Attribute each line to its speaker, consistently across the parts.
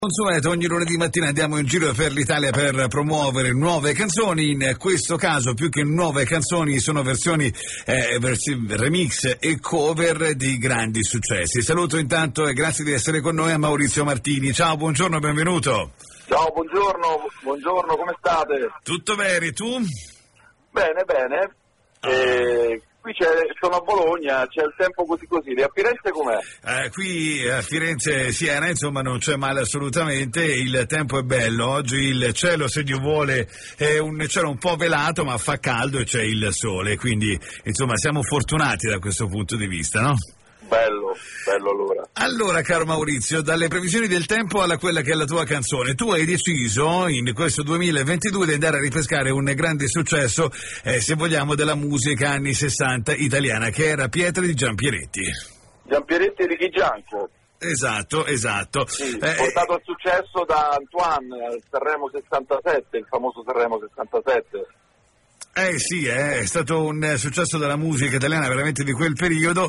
Speaker 1: Consueto, ogni lunedì mattina andiamo in giro per l'Italia per promuovere nuove canzoni. In questo caso, più che nuove canzoni, sono versioni remix e cover di grandi successi. Saluto intanto e grazie di essere con noi a Maurizio Martini. Ciao, buongiorno, benvenuto.
Speaker 2: Ciao, buongiorno, come state?
Speaker 1: Tutto bene, tu?
Speaker 2: Bene. Qui sono a Bologna, c'è il tempo così. E a Firenze com'è?
Speaker 1: Qui a Firenze Siena, insomma, non c'è male assolutamente, il tempo è bello. Oggi il cielo, se Dio vuole, è un cielo un po' velato, ma fa caldo e c'è il sole, quindi insomma siamo fortunati da questo punto di vista, no?
Speaker 2: Bello allora.
Speaker 1: Allora, caro Maurizio, dalle previsioni del tempo alla quella che è la tua canzone, tu hai deciso in questo 2022 di andare a ripescare un grande successo, se vogliamo, della musica anni 60 italiana, che era Pietre di Giampieretti.
Speaker 2: Giampieretti e Ricky Gianco.
Speaker 1: Esatto.
Speaker 2: Sì, portato al successo da Antoine al Sanremo 67, il famoso Sanremo 67.
Speaker 1: Sì, è stato un successo della musica italiana veramente di quel periodo,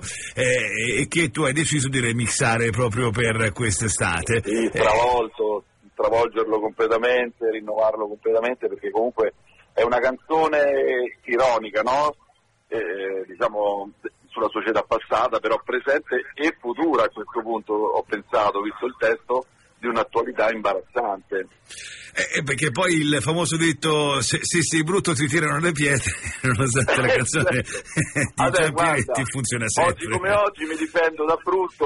Speaker 1: e che tu hai deciso di remixare proprio per quest'estate.
Speaker 2: Sì, travolgerlo completamente, rinnovarlo completamente, perché comunque è una canzone ironica, no? Diciamo sulla società passata, però presente e futura a questo punto, ho pensato, visto il testo, di un'attualità imbarazzante.
Speaker 1: Perché poi il famoso detto se sei brutto ti tirano le pietre, nonostante la canzone di Giampieretti funziona sempre.
Speaker 2: Oggi come oggi mi difendo da brutto,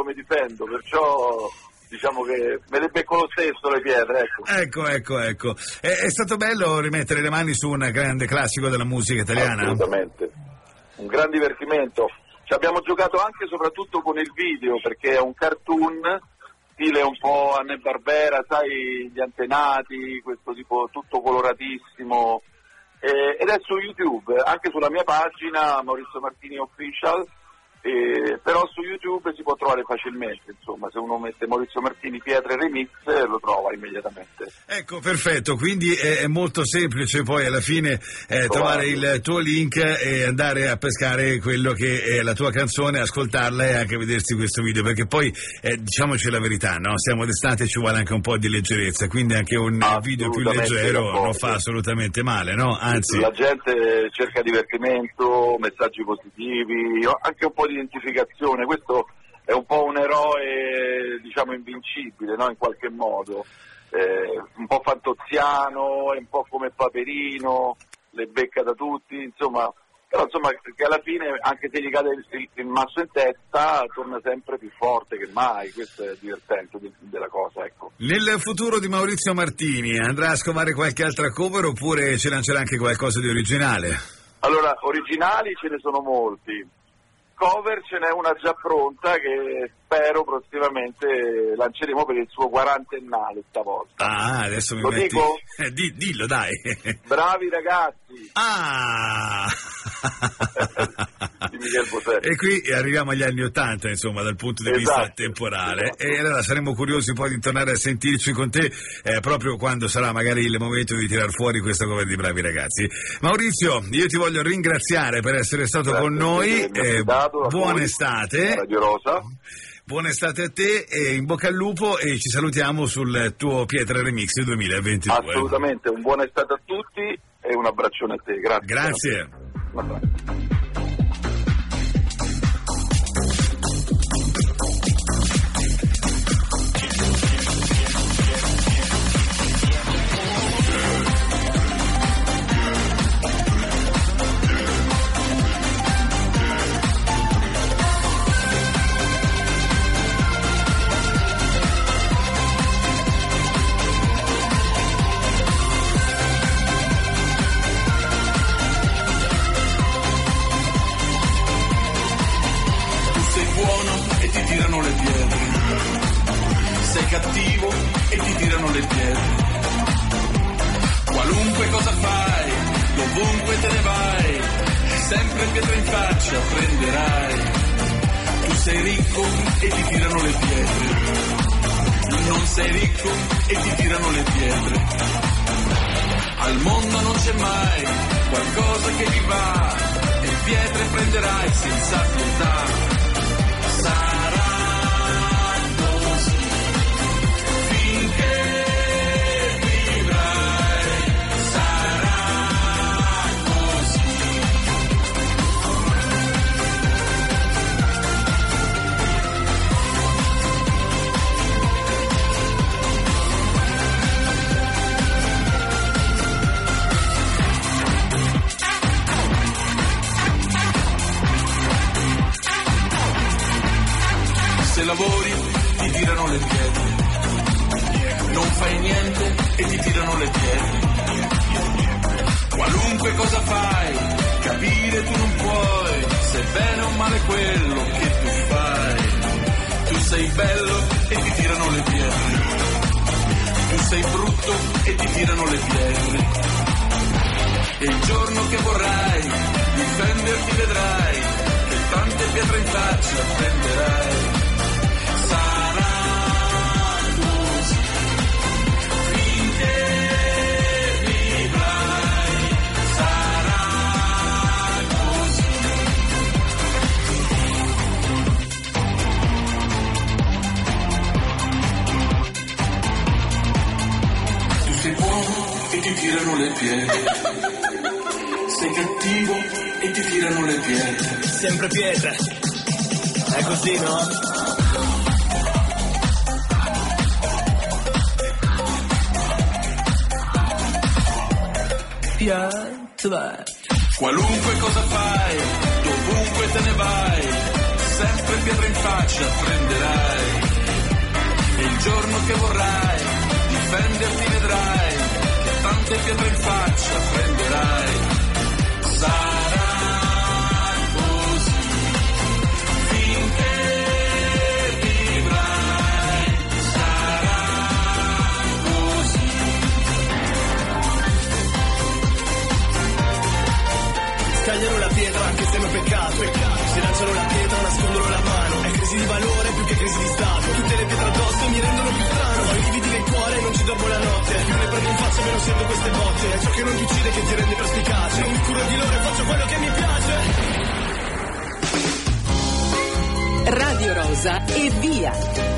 Speaker 2: perciò diciamo che me le becco lo stesso le pietre,
Speaker 1: ecco. È stato bello rimettere le mani su un grande classico della musica italiana?
Speaker 2: Assolutamente, un gran divertimento. Ci abbiamo giocato anche e soprattutto con il video, perché è un cartoon stile un po' Hanna-Barbera, sai, gli antenati, questo tipo tutto coloratissimo, ed è su YouTube, anche sulla mia pagina Maurizio Martini Official, però su YouTube si può trovare facilmente, insomma, se uno mette Maurizio Martini Pietre Remix lo trova immediatamente.
Speaker 1: Ecco, perfetto, quindi è molto semplice poi alla fine trovare il tuo link e andare a pescare quello che è la tua canzone, ascoltarla e anche vedersi questo video, perché poi diciamoci la verità, no? Siamo d'estate, ci vuole anche un po' di leggerezza, quindi anche un video più leggero non fa assolutamente male, no? Anzi,
Speaker 2: la gente cerca divertimento, messaggi positivi, anche un po' di identificazione. Questo è un po' un eroe, diciamo, invincibile, no? In qualche modo, un po' fantoziano, è un po' come Paperino, le becca da tutti, insomma, però insomma che alla fine, anche se gli cade il masso in testa, torna sempre più forte che mai. Questo è divertente della cosa, ecco.
Speaker 1: Nel futuro di Maurizio Martini andrà a scovare qualche altra cover oppure ci lancerà anche qualcosa di originale?
Speaker 2: Allora, originali ce ne sono molti. Cover ce n'è una già pronta che spero prossimamente lanceremo per il suo 40ennale stavolta.
Speaker 1: Adesso mi
Speaker 2: lo
Speaker 1: metti...
Speaker 2: dico?
Speaker 1: Dillo, dai.
Speaker 2: Bravi ragazzi. Di Michel Bosè.
Speaker 1: E qui arriviamo agli anni '80, insomma, dal punto di vista temporale. E allora saremo curiosi poi di tornare a sentirci con te proprio quando sarà magari il momento di tirar fuori questa cover di Bravi ragazzi. Maurizio, io ti voglio ringraziare per essere stato con noi. Buona estate.
Speaker 2: Radio Rosa.
Speaker 1: Buona estate a te e in bocca al lupo, e ci salutiamo sul tuo Pietre Remix 2022.
Speaker 2: Assolutamente, un buona estate a tutti e un abbraccione a te. Grazie.
Speaker 3: Sei cattivo e ti tirano le pietre. Qualunque cosa fai, dovunque te ne vai, sempre pietre in faccia prenderai. Tu sei ricco e ti tirano le pietre. Non sei ricco e ti tirano le pietre. Al mondo non c'è mai qualcosa che gli va, e pietre prenderai senza pietà. Sarà così finché le pietre. Qualunque cosa fai, capire tu non puoi se è bene o male quello che tu fai. Tu sei bello e ti tirano le pietre. Tu sei brutto e ti tirano le pietre. E il giorno che vorrai difenderti vedrai che tante pietre in faccia prenderai. Sarà così finché vivrai. Sarà così. Tu sei buono e ti tirano le pietre. Sei cattivo e ti tirano le pietre.
Speaker 4: Sempre pietre. È così, no? Pietre.
Speaker 3: Qualunque cosa fai, dovunque te ne vai, sempre pietre in faccia prenderai. E il giorno che vorrai difenderti vedrai che tante pietre in faccia prenderai. Sarà così finché vivrai. Sarà così.
Speaker 4: Scagliano la pietra anche se non peccato. Se lanciano la pietra nascondono la mano. È crisi di valore più che crisi di stato. Tutte le pietre addosso mi rendono più strano. Ho i lividi nel cuore e non ci dormo la notte. Più le prendo in faccia meno sento queste botte. È ciò che non ti uccide che ti rende perspicace. Non mi curo di loro e faccio quello che mi piace.
Speaker 5: Radio Rosa e via.